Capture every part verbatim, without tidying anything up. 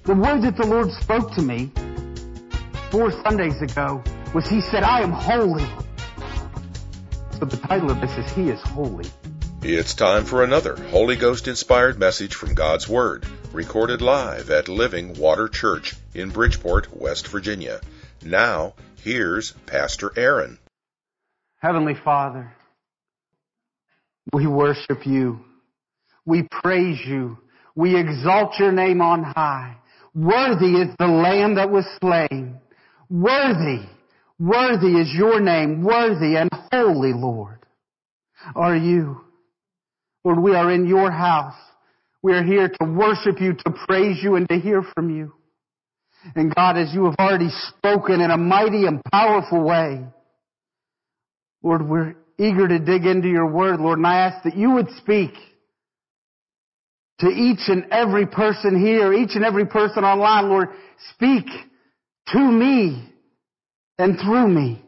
The word that the Lord spoke to me four Sundays ago was He said, I am holy. So the title of this is He is Holy. It's time for another Holy Ghost-inspired message from God's Word, recorded live at Living Water Church in Bridgeport, West Virginia. Now, here's Pastor Aaron. Heavenly Father, we worship You. We praise You. We exalt Your name on high. Worthy is the Lamb that was slain. Worthy, worthy is Your name. Worthy and holy, Lord, are You. Lord, we are in Your house. We are here to worship You, to praise You, and to hear from You. And God, as You have already spoken in a mighty and powerful way, Lord, we're eager to dig into Your Word, Lord, and I ask that You would speak to each and every person here, each and every person online, Lord, speak to me and through me.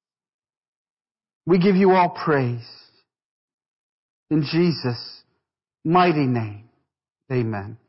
We give You all praise. In Jesus' mighty name, amen.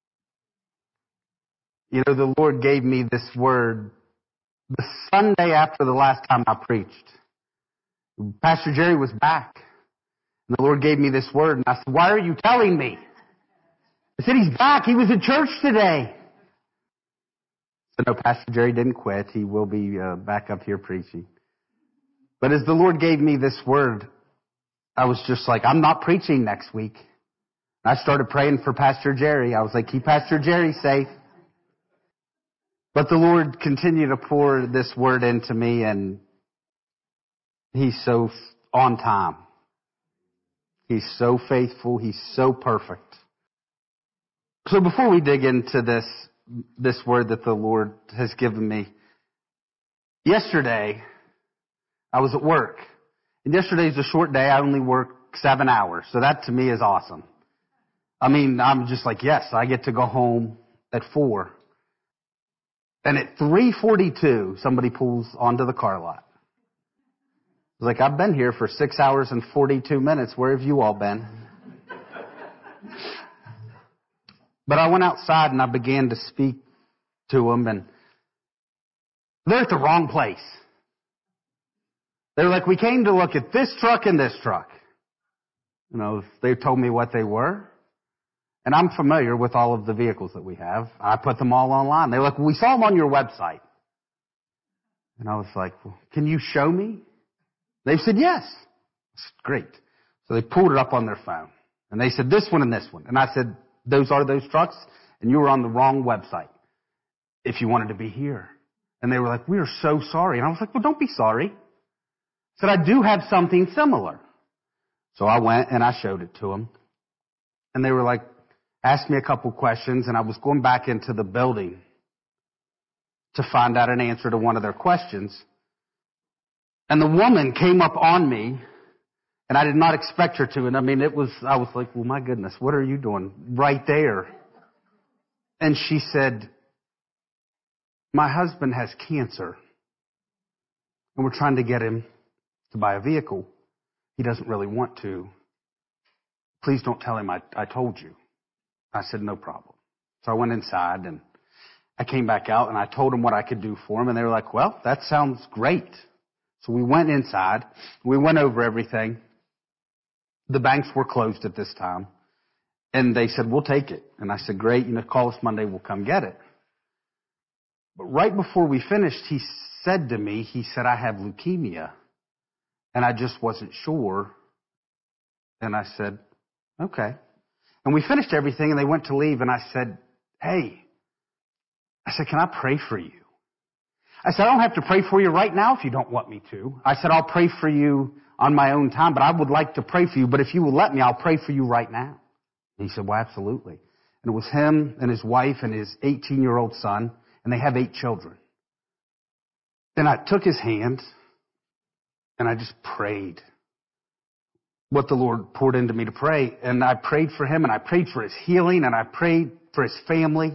You know, the Lord gave me this word the Sunday after the last time I preached. Pastor Jerry was back, and the Lord gave me this word, and I said, why are you telling me? I said, he's back. He was at church today. So no, Pastor Jerry didn't quit. He will be uh, back up here preaching. But as the Lord gave me this word, I was just like, I'm not preaching next week. I started praying for Pastor Jerry. I was like, keep Pastor Jerry safe. But the Lord continued to pour this word into me, and He's so on time. He's so faithful. He's so perfect. So before we dig into this, this word that the Lord has given me, yesterday I was at work. And yesterday's a short day. I only work seven hours. So that to me is awesome. I mean, I'm just like, yes, I get to go home at four. And at three forty-two, somebody pulls onto the car lot. I was like, I've been here for six hours and forty-two minutes. Where have you all been? But I went outside and I began to speak to them, and they're at the wrong place. They're like, we came to look at this truck and this truck. You know, they told me what they were. And I'm familiar with all of the vehicles that we have. I put them all online. They're like, well, we saw them on your website. And I was like, well, can you show me? They said, yes. It's great. So they pulled it up on their phone. And they said, this one and this one. And I said, those are those trucks, and you were on the wrong website if you wanted to be here. And they were like, we are so sorry. And I was like, well, don't be sorry. I said, I do have something similar. So I went and I showed it to them. And they were like, asked me a couple questions, and I was going back into the building to find out an answer to one of their questions. And the woman came up on me, and I did not expect her to. And I mean, it was, I was like, well, my goodness, what are you doing right there? And she said, my husband has cancer, and we're trying to get him to buy a vehicle. He doesn't really want to. Please don't tell him I, I told you. I said, no problem. So I went inside, and I came back out, and I told him what I could do for him. And they were like, well, that sounds great. So we went inside. We went over everything. The banks were closed at this time. And they said, we'll take it. And I said, great. You know, call us Monday. We'll come get it. But right before we finished, he said to me, he said, I have leukemia. And I just wasn't sure. And I said, okay. And we finished everything, and they went to leave. And I said, hey, I said, can I pray for you? I said, I don't have to pray for you right now if you don't want me to. I said, I'll pray for you on my own time, but I would like to pray for you. But if you will let me, I'll pray for you right now. And he said, well, absolutely. And it was him and his wife and his eighteen-year-old son, and they have eight children. And I took his hand, and I just prayed what the Lord poured into me to pray. And I prayed for him, and I prayed for his healing, and I prayed for his family.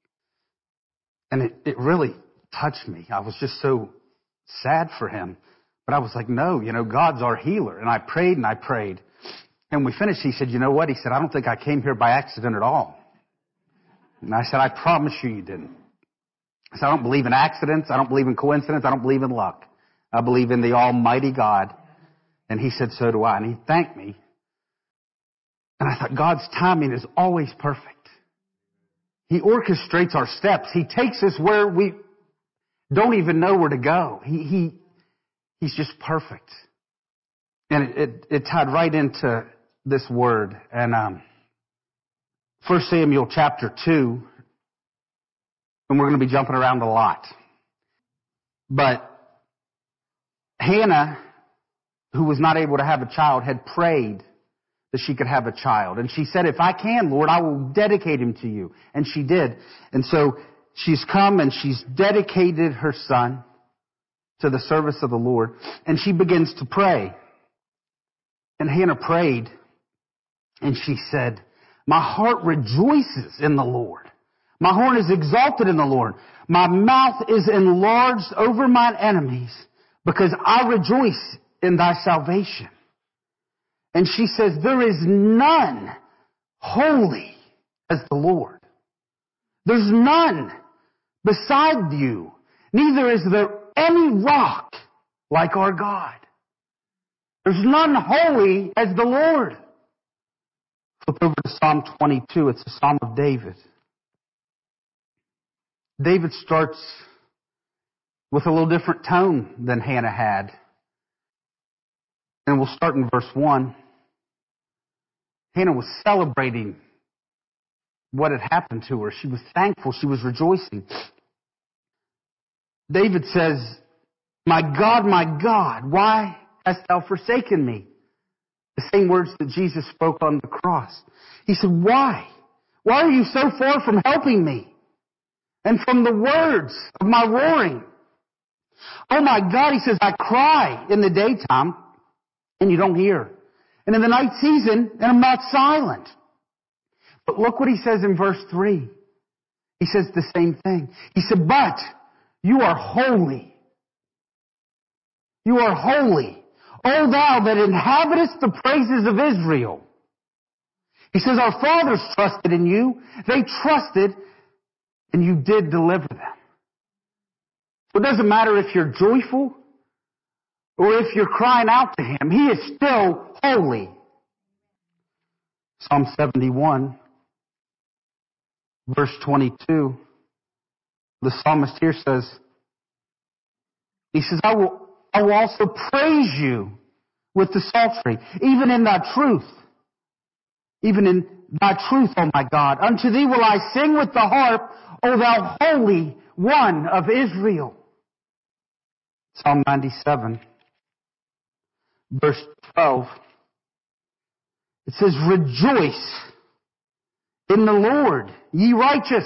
And it, it really touched me. I was just so sad for him. But I was like, no, you know, God's our healer. And I prayed and I prayed. And we finished. He said, you know what? He said, I don't think I came here by accident at all. And I said, I promise you you didn't. I said, I don't believe in accidents. I don't believe in coincidence. I don't believe in luck. I believe in the Almighty God. And he said, so do I. And he thanked me. And I thought, God's timing is always perfect. He orchestrates our steps. He takes us where we don't even know where to go. He, he, he's just perfect. And it, it, it tied right into this word. And, um, First Samuel chapter two, and we're going to be jumping around a lot. But Hannah, who was not able to have a child, had prayed that she could have a child. And she said, if I can, Lord, I will dedicate him to you. And she did. And so she's come and she's dedicated her son to the service of the Lord. And she begins to pray. And Hannah prayed. And she said, my heart rejoices in the Lord. My horn is exalted in the Lord. My mouth is enlarged over mine enemies, because I rejoice in thy salvation. And she says, there is none holy as the Lord. There's none beside you. Neither is there any rock like our God. There's none holy as the Lord. Flip over to Psalm twenty-two. It's a Psalm of David. David starts with a little different tone than Hannah had. And we'll start in verse one. Hannah was celebrating what had happened to her. She was thankful. She was rejoicing. David says, my God, my God, why hast thou forsaken me? The same words that Jesus spoke on the cross. He said, why? Why are you so far from helping me? And from the words of my roaring? Oh my God, he says, I cry in the daytime and you don't hear. And in the night season, and I'm not silent. But look what he says in verse three. He says the same thing. He said, but you are holy. You are holy. O thou that inhabitest the praises of Israel. He says, our fathers trusted in you. They trusted and you did deliver them. So it doesn't matter if you're joyful or if you're crying out to him. He is still holy. Psalm seventy-one, verse twenty-two. The psalmist here says, he says, I will, I will also praise you with the psaltery, even in thy truth. Even in thy truth, O my God. Unto thee will I sing with the harp, O thou Holy One of Israel. Psalm ninety-seven, verse twelve. It says, rejoice in the Lord, ye righteous.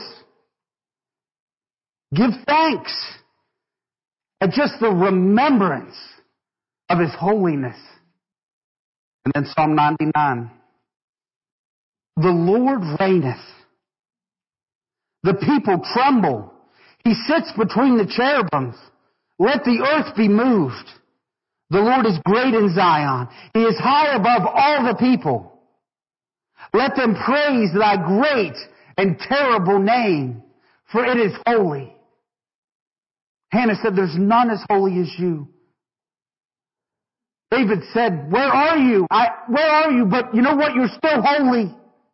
Give thanks at just the remembrance of his holiness. And then Psalm ninety-nine. The Lord reigneth. The people tremble. He sits between the cherubims. Let the earth be moved. The Lord is great in Zion. He is high above all the people. Let them praise thy great and terrible name, for it is holy. Hannah said, there's none as holy as you. David said, where are you? I, where are you? But you know what? You're still holy.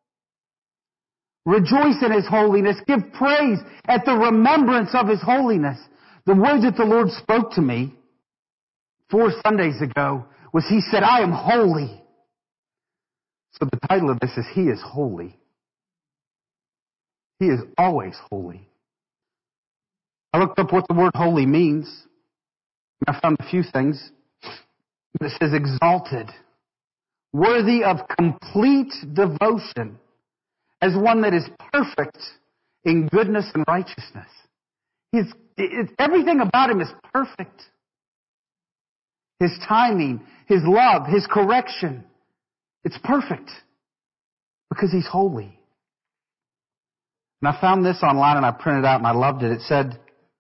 Rejoice in his holiness. Give praise at the remembrance of his holiness. The word that the Lord spoke to me four Sundays ago was, he said, I am holy. So the title of this is, He is holy. He is always holy. I looked up what the word holy means, and I found a few things. It says exalted, worthy of complete devotion, as one that is perfect in goodness and righteousness. His, it, everything about him is perfect. His timing, his love, his correction. It's perfect because he's holy. And I found this online and I printed it out and I loved it. It said,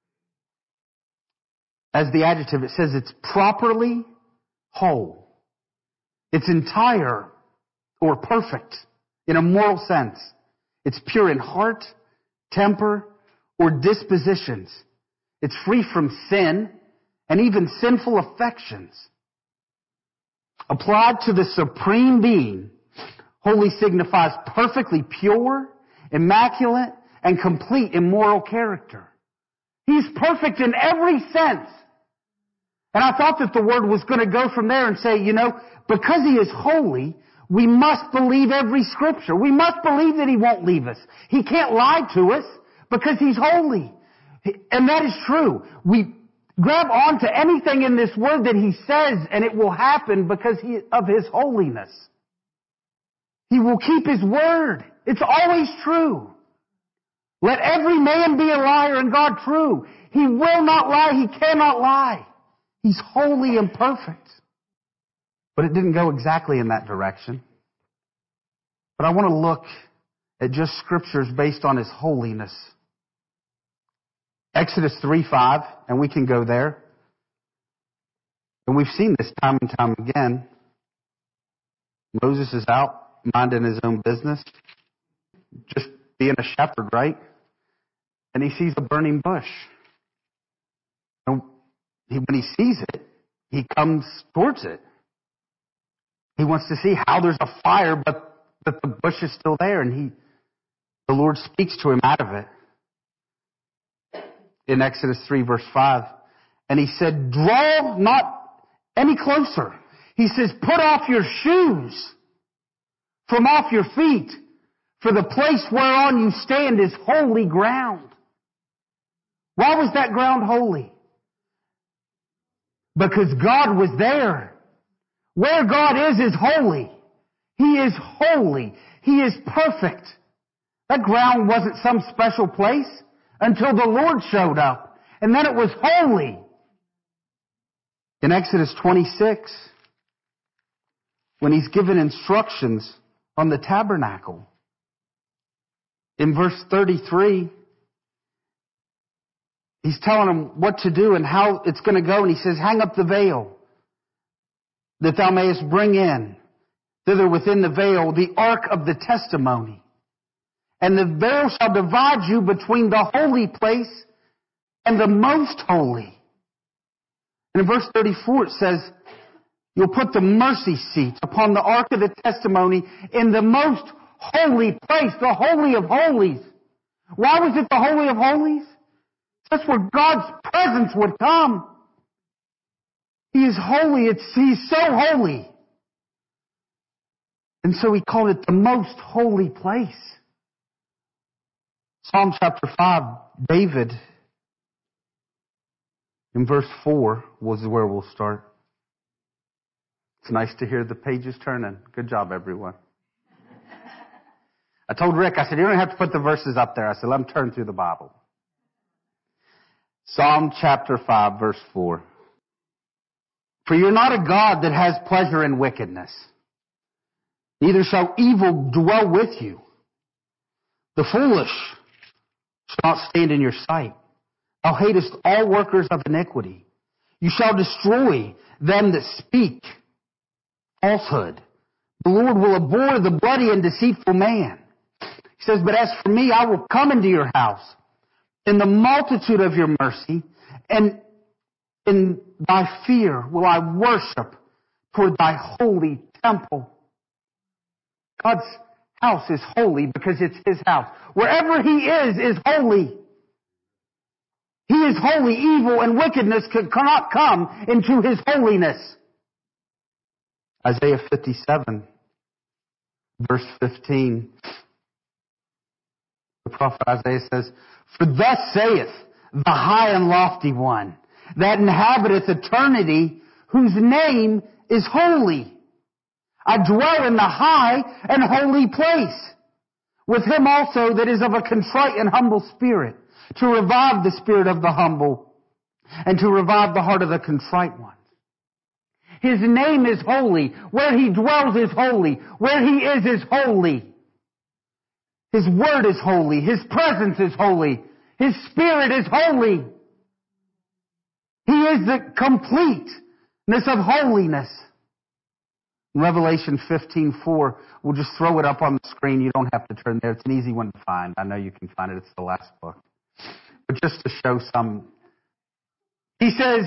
as the adjective, it says it's properly whole. It's entire or perfect in a moral sense. It's pure in heart temper, or dispositions. It's free from sin and even sinful affections. Applied to the supreme being, holy signifies perfectly pure, immaculate, and complete in moral character. He's perfect in every sense. And I thought that the word was going to go from there and say, you know, because he is holy, we must believe every scripture. We must believe that he won't leave us. He can't lie to us because he's holy. And that is true. We grab onto anything in this word that he says and it will happen because he, of his holiness. He will keep his word. It's always true. Let every man be a liar and God true. He will not lie. He cannot lie. He's holy and perfect. But it didn't go exactly in that direction. But I want to look at just scriptures based on his holiness. Exodus three five, and we can go there. And we've seen this time and time again. Moses is out minding his own business, just being a shepherd, right? And he sees a burning bush. And he, when he sees it, he comes towards it. He wants to see how there's a fire, but that the bush is still there, and he, the Lord speaks to him out of it. In Exodus three verse five. And he said, draw not any closer. He says, put off your shoes from off your feet, for the place whereon you stand is holy ground. Why was that ground holy? Because God was there. Where God is, is holy. He is holy. He is perfect. That ground wasn't some special place until the Lord showed up. And then it was holy. In Exodus twenty-six, when he's given instructions on the tabernacle, in verse thirty-three, he's telling them what to do and how it's going to go. And he says, hang up the veil, that thou mayest bring in thither within the veil the ark of the testimony. And the veil shall divide you between the holy place and the most holy. And in verse thirty-four it says, you'll put the mercy seat upon the ark of the testimony in the most holy place, the holy of holies. Why was it the holy of holies? That's where God's presence would come. He is holy. It's, he's so holy. And so he called it the most holy place. Psalm chapter five, David, in verse four, was where we'll start. It's nice to hear the pages turning. Good job, everyone. I told Rick, I said, you don't have to put the verses up there. I said, let them turn through the Bible. Psalm chapter five, verse four. For you're not a God that has pleasure in wickedness, neither shall evil dwell with you. The foolish shall not stand in your sight. Thou hatest all workers of iniquity. You shall destroy them that speak falsehood. The Lord will abhor the bloody and deceitful man. He says, but as for me, I will come into your house in the multitude of your mercy, and in thy fear will I worship toward thy holy temple. God's house is holy because it's his house. Wherever he is, is holy. He is holy. Evil and wickedness cannot come into his holiness. Isaiah fifty-seven, verse fifteen. The prophet Isaiah says, for thus saith the high and lofty one, that inhabiteth eternity, whose name is holy. I dwell in the high and holy place, with him also that is of a contrite and humble spirit, to revive the spirit of the humble, and to revive the heart of the contrite ones. His name is holy. Where he dwells is holy. Where he is is holy. His word is holy. His presence is holy. His spirit is holy. He is the completeness of holiness. In Revelation fifteen four, we'll just throw it up on the screen. screen. You don't have to turn there. It's an easy one to find. I know you can find it. It's the last book. But just to show some, he says,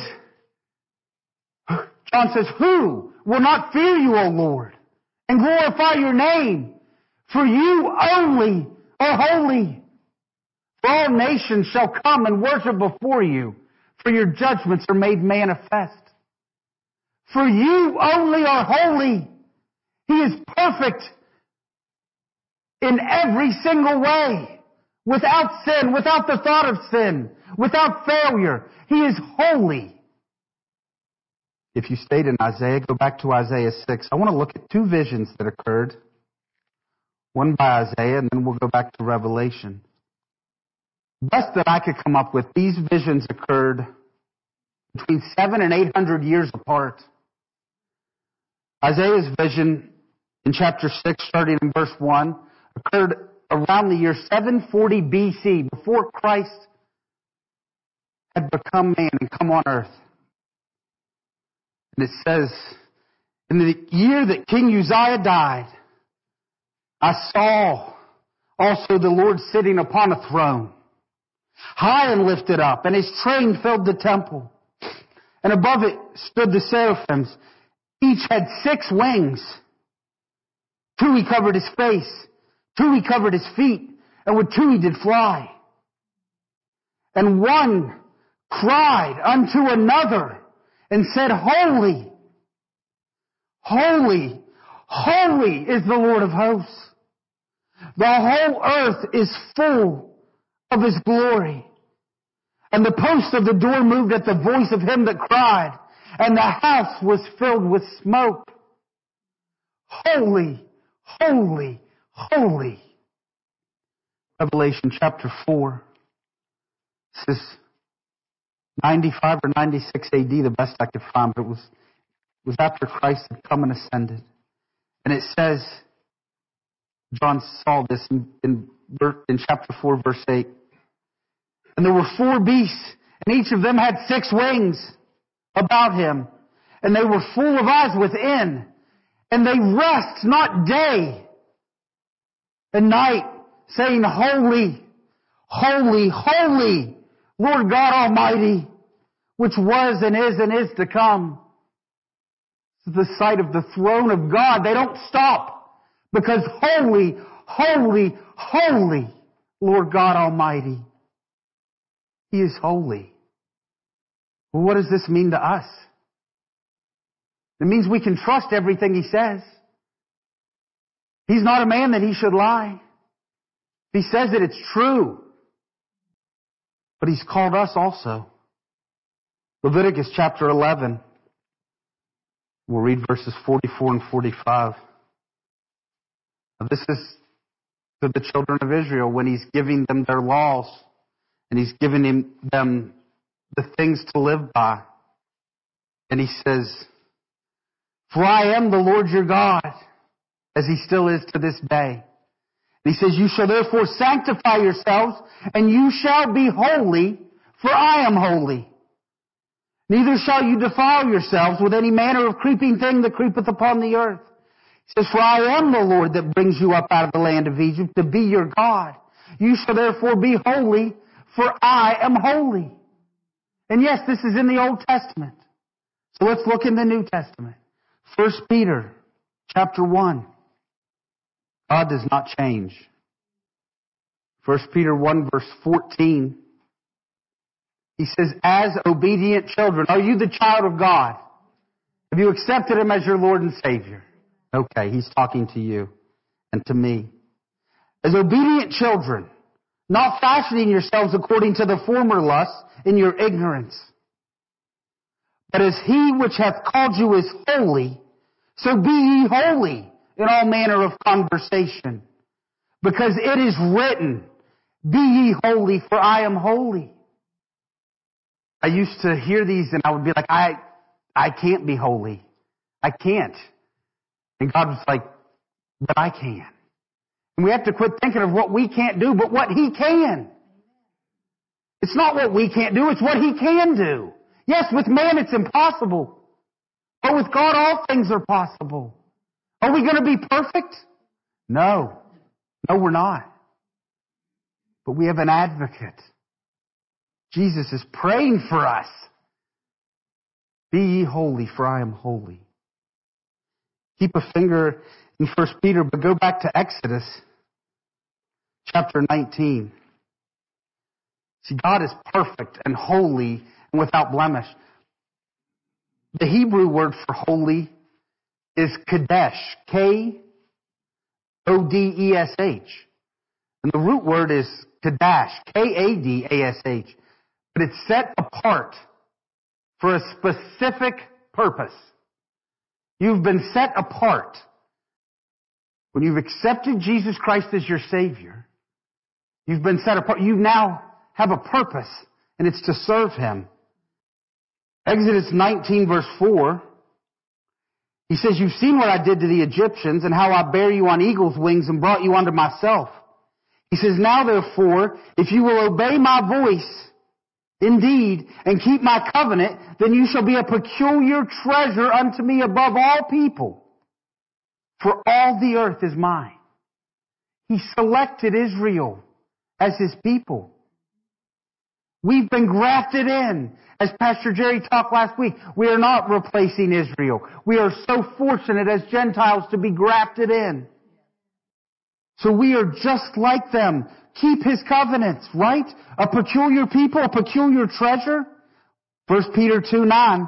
John says, who will not fear you, O Lord, and glorify your name? For you only are holy. For all nations shall come and worship before you, for your judgments are made manifest. For you only are holy. He is perfect in every single way, without sin, without the thought of sin, without failure. He is holy. If you stayed in Isaiah, go back to Isaiah six. I want to look at two visions that occurred. One by Isaiah, and then we'll go back to Revelation. Best that I could come up with, these visions occurred between seven and eight hundred years apart. Isaiah's vision in chapter six, starting in verse one, occurred around the year seven forty B C, before Christ had become man and come on earth. And it says, in the year that King Uzziah died, I saw also the Lord sitting upon a throne, high and lifted up, and his train filled the temple. And above it stood the seraphims. Each had six wings. Two he covered his face, two he covered his feet, and with two he did fly. And one cried unto another and said, Holy, holy, holy is the Lord of hosts. The whole earth is full of His glory. And the post of the door moved at the voice of him that cried, and the house was filled with smoke. Holy, holy, holy. Revelation chapter four. This is ninety-five or ninety-six A D, the best I could find, but it was, it was after Christ had come and ascended. And it says, John saw this in, in, in chapter four, verse eight. And there were four beasts, and each of them had six wings about him. And they were full of eyes within. And they rest not day and night, saying, Holy, holy, holy, Lord God Almighty, which was and is and is to come. This is the sight of the throne of God. They don't stop, because holy, holy, holy, Lord God Almighty. He is holy. Well, what does this mean to us? It means we can trust everything He says. He's not a man that He should lie. If He says it, it's true. But He's called us also. Leviticus chapter eleven. We'll read verses forty-four and forty-five. Now, this is to the children of Israel when He's giving them their laws. And He's giving him, them the things to live by. And He says, For I am the Lord your God, as He still is to this day. And He says, You shall therefore sanctify yourselves, and you shall be holy, for I am holy. Neither shall you defile yourselves with any manner of creeping thing that creepeth upon the earth. He says, For I am the Lord that brings you up out of the land of Egypt to be your God. You shall therefore be holy, for I am holy. And yes, this is in the Old Testament. So let's look in the New Testament. First Peter chapter one. God does not change. First Peter one verse fourteen. He says, As obedient children, are you the child of God? Have you accepted Him as your Lord and Savior? Okay, He's talking to you and to me. As obedient children, not fashioning yourselves according to the former lusts in your ignorance. But as He which hath called you is holy, so be ye holy in all manner of conversation. Because it is written, Be ye holy, for I am holy. I used to hear these and I would be like, I, I can't be holy. I can't. And God was like, but I can. And we have to quit thinking of what we can't do, but what He can. It's not what we can't do, it's what He can do. Yes, with man it's impossible. But with God all things are possible. Are we going to be perfect? No. No, we're not. But we have an advocate. Jesus is praying for us. Be ye holy, for I am holy. Keep a finger in First Peter, but go back to Exodus chapter nineteen. See, God is perfect and holy and without blemish. The Hebrew word for holy is Kadesh, K O D E S H. And the root word is Kadash, K A D A S H. But it's set apart for a specific purpose. You've been set apart. When you've accepted Jesus Christ as your Savior, you've been set apart. You now have a purpose, and it's to serve Him. Exodus nineteen verse four, He says, you've seen what I did to the Egyptians and how I bare you on eagle's wings and brought you unto myself. He says, now therefore, if you will obey my voice, indeed, and keep my covenant, then you shall be a peculiar treasure unto me above all people. For all the earth is mine. He selected Israel as His people. We've been grafted in. As Pastor Jerry talked last week, we are not replacing Israel. We are so fortunate as Gentiles to be grafted in. So we are just like them. Keep His covenants, right? A peculiar people, a peculiar treasure. First Peter two nine.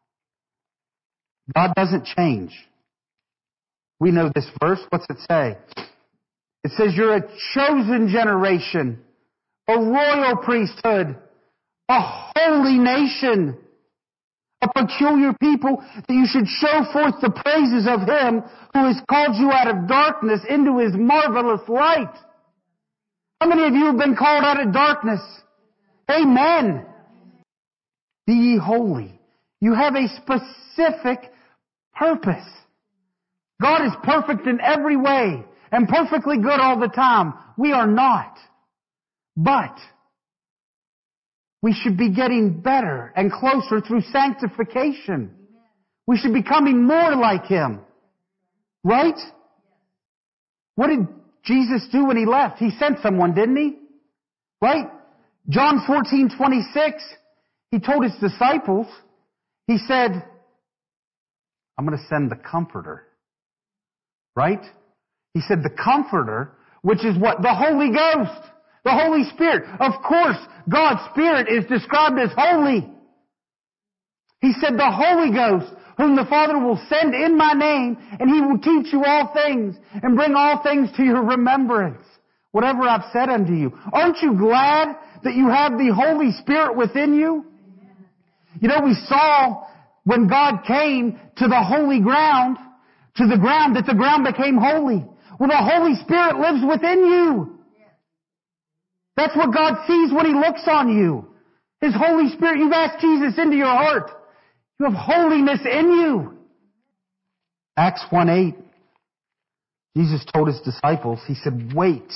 God doesn't change. We know this verse. What's it say? It says you're a chosen generation, a royal priesthood, a holy nation, a peculiar people, that you should show forth the praises of Him who has called you out of darkness into His marvelous light. How many of you have been called out of darkness? Amen. Be ye holy. You have a specific purpose. God is perfect in every way and perfectly good all the time. We are not. But we should be getting better and closer through sanctification. We should be becoming more like Him. Right? What did Jesus do when He left? He sent someone, didn't He? Right? John fourteen twenty-six, He told His disciples, He said, I'm going to send the Comforter. Right? He said the Comforter, which is what? The Holy Ghost. The Holy Spirit. Of course, God's Spirit is described as holy. He said the Holy Ghost, whom the Father will send in my name, and He will teach you all things and bring all things to your remembrance. Whatever I've said unto you. Aren't you glad that you have the Holy Spirit within you? You know, we saw when God came to the holy ground, to the ground, that the ground became holy. Well, the Holy Spirit lives within you. That's what God sees when He looks on you. His Holy Spirit. You've asked Jesus into your heart. You have holiness in you. Acts one eight. Jesus told His disciples, He said, wait.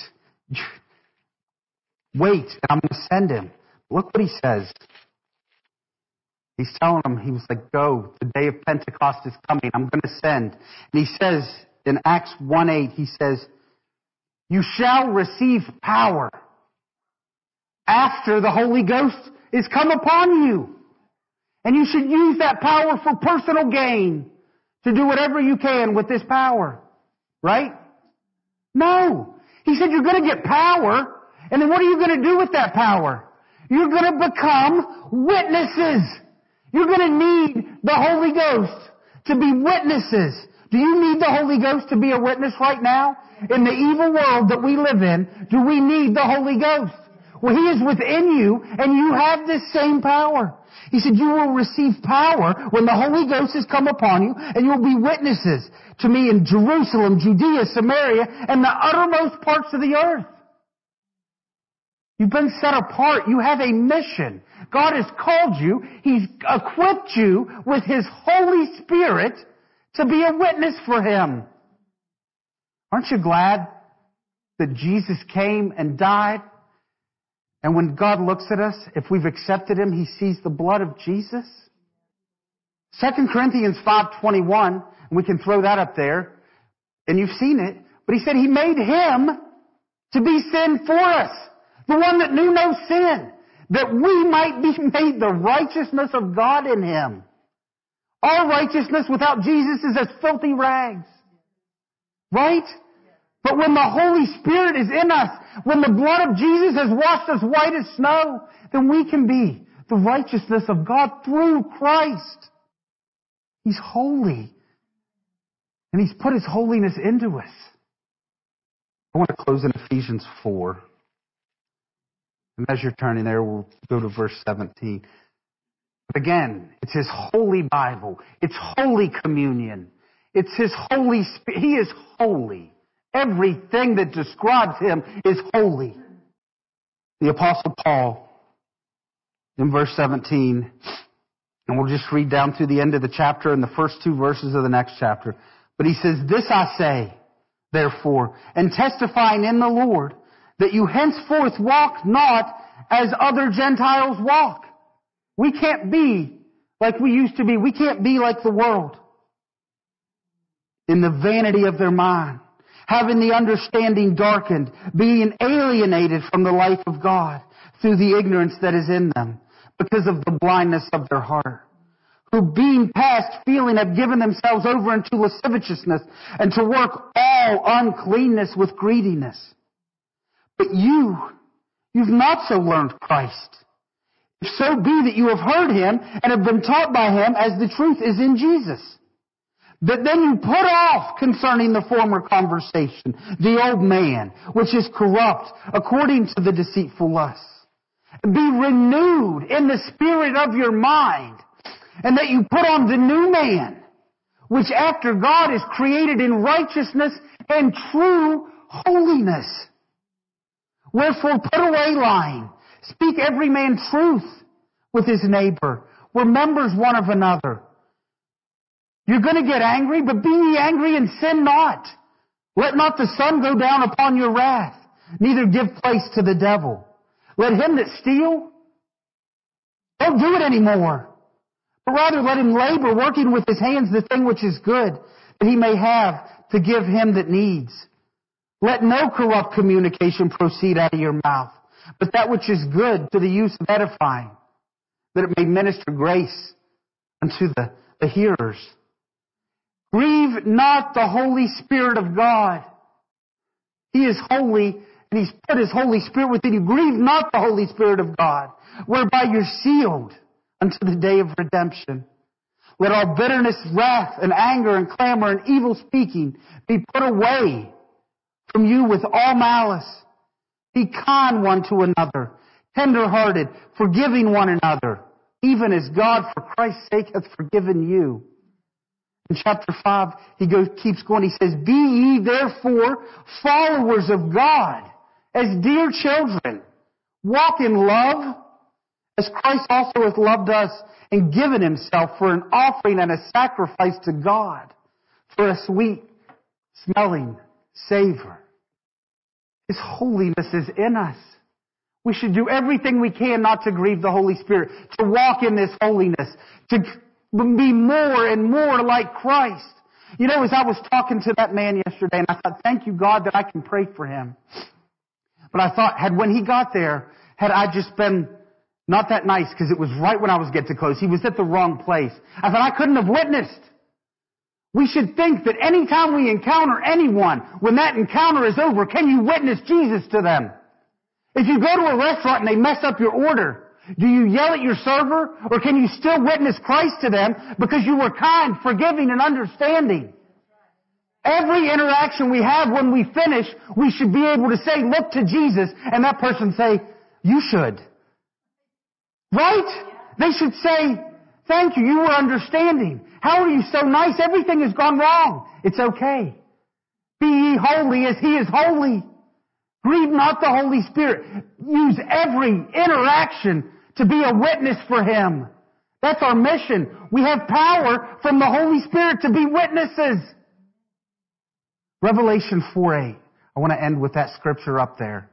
Wait, and I'm going to send Him. Look what He says. He's telling them, He was like, go, the day of Pentecost is coming. I'm going to send. And He says in Acts one eight, He says, you shall receive power after the Holy Ghost is come upon you. And you should use that power for personal gain, to do whatever you can with this power. Right? No. He said you're going to get power, and then what are you going to do with that power? You're going to become witnesses. You're going to need the Holy Ghost to be witnesses. Do you need the Holy Ghost to be a witness right now? In the evil world that we live in, do we need the Holy Ghost? Well, He is within you, and you have this same power. He said, you will receive power when the Holy Ghost has come upon you, and you'll be witnesses to me in Jerusalem, Judea, Samaria, and the uttermost parts of the earth. You've been set apart. You have a mission. God has called you. He's equipped you with His Holy Spirit to be a witness for Him. Aren't you glad that Jesus came and died? And when God looks at us, if we've accepted Him, He sees the blood of Jesus. Second Corinthians five twenty-one, and we can throw that up there, and you've seen it, but He said He made Him to be sin for us, the one that knew no sin, that we might be made the righteousness of God in Him. Our righteousness without Jesus is as filthy rags. Right? But when the Holy Spirit is in us, when the blood of Jesus has washed us white as snow, then we can be the righteousness of God through Christ. He's holy. And He's put His holiness into us. I want to close in Ephesians four. And as you're turning there, we'll go to verse seventeen. But again, it's His holy Bible. It's Holy Communion. It's His Holy Spirit. He is holy. Everything that describes Him is holy. The Apostle Paul, in verse seventeen, and we'll just read down to the end of the chapter and the first two verses of the next chapter. But he says, "This I say, therefore, and testifying in the Lord, that you henceforth walk not as other Gentiles walk." We can't be like we used to be. We can't be like the world. "In the vanity of their mind, having the understanding darkened, being alienated from the life of God through the ignorance that is in them, because of the blindness of their heart, who being past feeling have given themselves over into lasciviousness, and to work all uncleanness with greediness. But you, you've not so learned Christ. If so be that you have heard Him and have been taught by Him as the truth is in Jesus. That then you put off concerning the former conversation, the old man, which is corrupt according to the deceitful lusts. Be renewed in the spirit of your mind, and that you put on the new man, which after God is created in righteousness and true holiness. Wherefore put away lying. Speak every man truth with his neighbor. We're members one of another. You're going to get angry, but be ye angry and sin not. Let not the sun go down upon your wrath, neither give place to the devil. Let him that steal, don't do it anymore. But rather let him labor, working with his hands the thing which is good, that he may have to give him that needs. Let no corrupt communication proceed out of your mouth, but that which is good to the use of edifying, that it may minister grace unto the, the hearers. Grieve not the Holy Spirit of God. He is holy, and He's put His Holy Spirit within you. Grieve not the Holy Spirit of God, whereby you're sealed unto the day of redemption. Let all bitterness, wrath, and anger, and clamor, and evil speaking be put away from you with all malice. Be kind one to another, tender-hearted, forgiving one another, even as God for Christ's sake hath forgiven you. In chapter five, he goes, keeps going, he says, Be ye therefore followers of God, as dear children. Walk in love, as Christ also hath loved us, and given Himself for an offering and a sacrifice to God, for a sweet smelling savor. His holiness is in us. We should do everything we can not to grieve the Holy Spirit, to walk in this holiness, to be more and more like Christ. You know, as I was talking to that man yesterday, and I thought, thank you, God, that I can pray for him. But I thought, had when he got there, had I just been not that nice, because it was right when I was getting close. He was at the wrong place. I thought I couldn't have witnessed. We should think that any time we encounter anyone, when that encounter is over, can you witness Jesus to them? If you go to a restaurant and they mess up your order, do you yell at your server, or can you still witness Christ to them because you were kind, forgiving, and understanding? Every interaction we have when we finish, we should be able to say, look to Jesus, and that person say, you should. Right? They should say, thank you, you were understanding. How are you so nice? Everything has gone wrong. It's okay. Be ye holy as He is holy. Grieve not the Holy Spirit. Use every interaction to be a witness for Him. That's our mission. We have power from the Holy Spirit to be witnesses. Revelation four eight. I want to end with that scripture up there.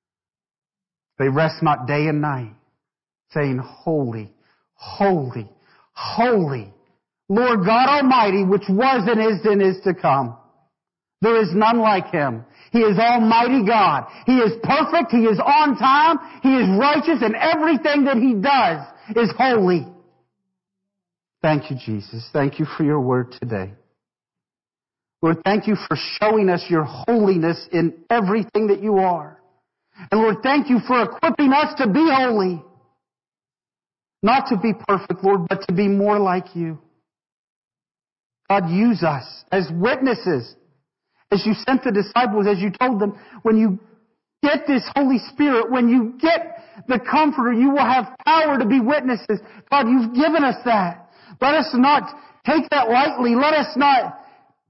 They rest not day and night, saying, Holy, holy, holy, Lord God Almighty, which was and is and is to come. There is none like Him. He is Almighty God. He is perfect. He is on time. He is righteous, and everything that He does is holy. Thank you, Jesus. Thank you for your word today. Lord, thank you for showing us your holiness in everything that you are. And Lord, thank you for equipping us to be holy. Not to be perfect, Lord, but to be more like you. God, use us as witnesses. As you sent the disciples, as you told them, when you get this Holy Spirit, when you get the Comforter, you will have power to be witnesses. God, you've given us that. Let us not take that lightly. Let us not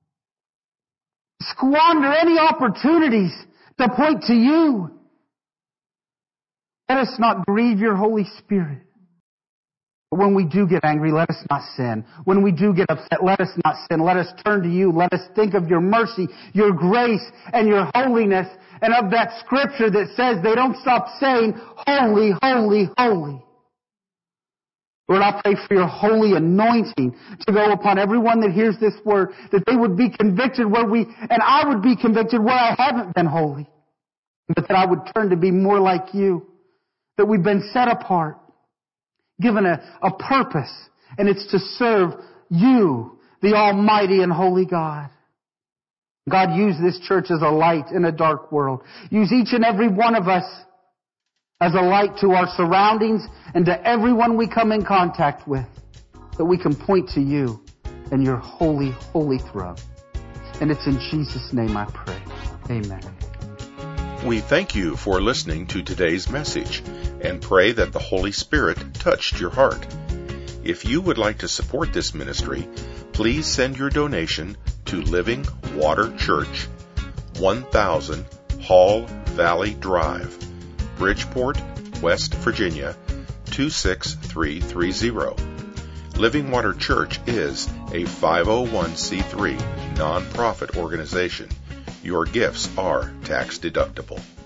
squander any opportunities to point to you. Let us not grieve your Holy Spirit. But when we do get angry, let us not sin. When we do get upset, let us not sin. Let us turn to you. Let us think of your mercy, your grace, and your holiness, and of that scripture that says they don't stop saying, holy, holy, holy. Lord, I pray for your holy anointing to go upon everyone that hears this word, that they would be convicted where we, and I would be convicted where I haven't been holy, but that I would turn to be more like you, that we've been set apart, given a, a purpose, and it's to serve you, the Almighty and Holy God. God, use this church as a light in a dark world. Use each and every one of us as a light to our surroundings and to everyone we come in contact with, that we can point to you and your holy, holy throne. And it's in Jesus' name I pray. Amen. We thank you for listening to today's message and pray that the Holy Spirit touched your heart. If you would like to support this ministry, please send your donation to Living Water Church, one thousand Hall Valley Drive, Bridgeport, West Virginia, two six three three zero. Living Water Church is a five oh one c three nonprofit organization. Your gifts are tax deductible.